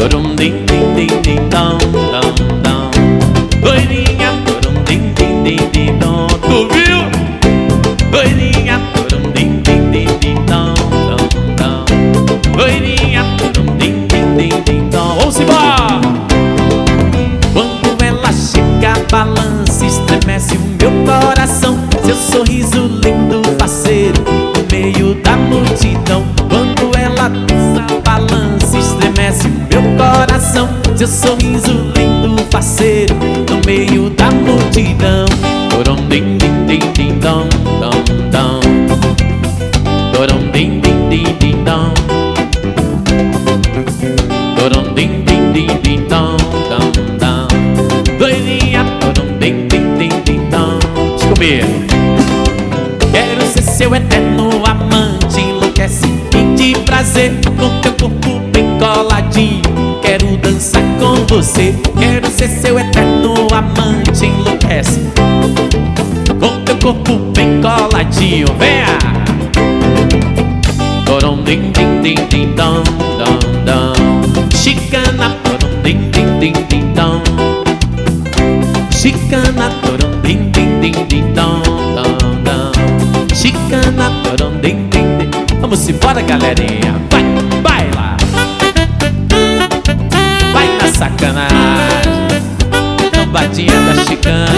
Torum din din din din dom dom dom. Loirinha, torum din din din din dom. Tu viu? Loirinha, torum din din din din dom dom dom. Loirinha, torum din din din din dom. Vamos embora! Quando ela chega, balança, estremece o meu coração. Seu sorriso lindo, faceiro, no meio da multidão. Quando ela dança, balança, estremece o meu coração. Seu sorriso lindo, faceiro, no meio da multidão. Torom din din din din dom dom dom. Torom din din din din dom. Torom din din din din dom dom dom. Loirinha, torom din din din din dom. Deixa comigo. Quero ser seu eterno amante, enlouquece-me de prazer. Com teu corpo bem coladinho, quero dançar com você. Quero ser seu eterno amante, enlouquece. Com teu corpo bem coladinho, venha! Torom din din din din dom dom dom. Chicana, torom din din din din dom. Chicana, torom din din din din dom dom dom. Chicana, torom din din din. Vamos embora, galerinha. Vai, vai lá. Vai na sacanagem. Trombadinha da chicana.